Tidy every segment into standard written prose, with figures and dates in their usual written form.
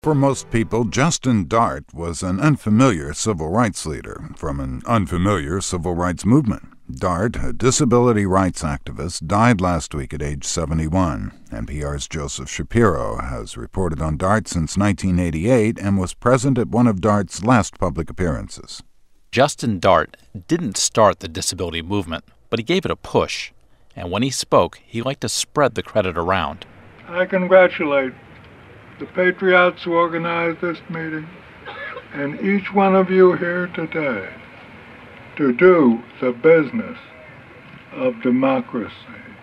For most people, Justin Dart was an unfamiliar civil rights leader from an unfamiliar civil rights movement. Dart, a disability rights activist, died last week at age 71. NPR's Joseph Shapiro has reported on Dart since 1988 and was present at one of Dart's last public appearances. Justin Dart didn't start the disability movement, but he gave it a push. And when he spoke, he liked to spread the credit around. I congratulate the patriots who organized this meeting and each one of you here today to do the business of democracy.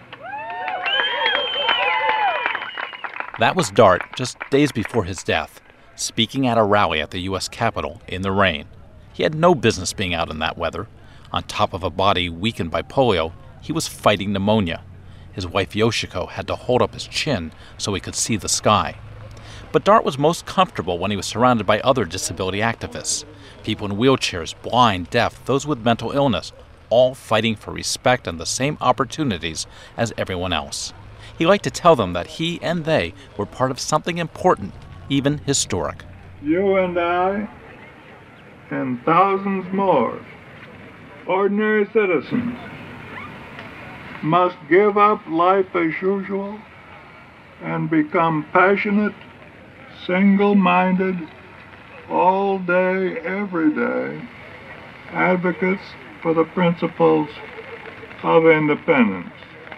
That was Dart just days before his death, speaking at a rally at the U.S. Capitol in the rain. He had no business being out in that weather. On top of a body weakened by polio, he was fighting pneumonia. His wife Yoshiko had to hold up his chin so he could see the sky. But Dart was most comfortable when he was surrounded by other disability activists, people in wheelchairs, blind, deaf, those with mental illness, all fighting for respect and the same opportunities as everyone else. He liked to tell them that he and they were part of something important, even historic. You and I, and thousands more, ordinary citizens, must give up life as usual and become passionate, single-minded, all day, every day, advocates for the principles of independence.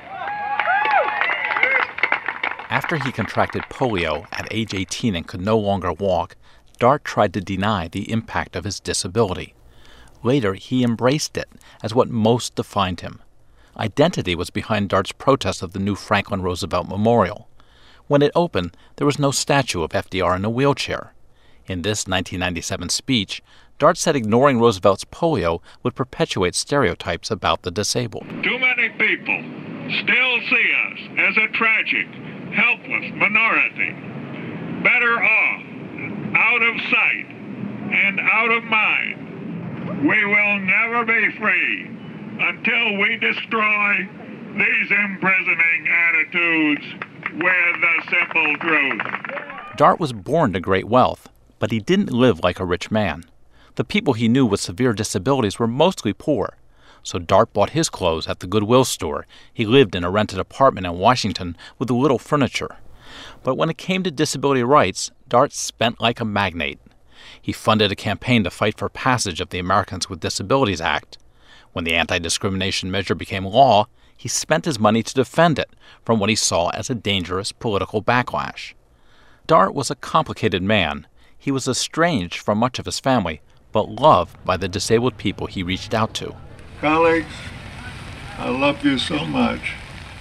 After he contracted polio at age 18 and could no longer walk, Dart tried to deny the impact of his disability. Later, he embraced it as what most defined him. Identity was behind Dart's protest of the new Franklin Roosevelt Memorial. When it opened, there was no statue of FDR in a wheelchair. In this 1997 speech, Dart said ignoring Roosevelt's polio would perpetuate stereotypes about the disabled. Too many people still see us as a tragic, helpless minority, better off out of sight and out of mind. We will never be free until we destroy these imprisoning attitudes with the simple truth. Dart was born to great wealth, but he didn't live like a rich man. The people he knew with severe disabilities were mostly poor, so Dart bought his clothes at the Goodwill store. He lived in a rented apartment in Washington with little furniture. But when it came to disability rights, Dart spent like a magnate. He funded a campaign to fight for passage of the Americans with Disabilities Act. When the anti-discrimination measure became law, he spent his money to defend it from what he saw as a dangerous political backlash. Dart was a complicated man. He was estranged from much of his family, but loved by the disabled people he reached out to. Colleagues, I love you so much.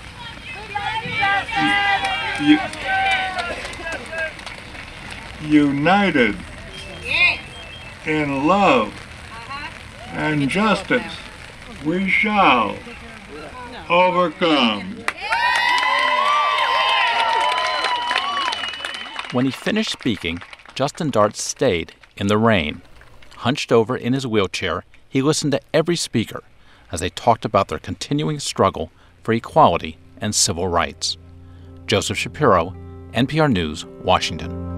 United in love and justice, we shall overcome. When he finished speaking, Justin Dart stayed in the rain. Hunched over in his wheelchair, he listened to every speaker as they talked about their continuing struggle for equality and civil rights. Joseph Shapiro, NPR News, Washington.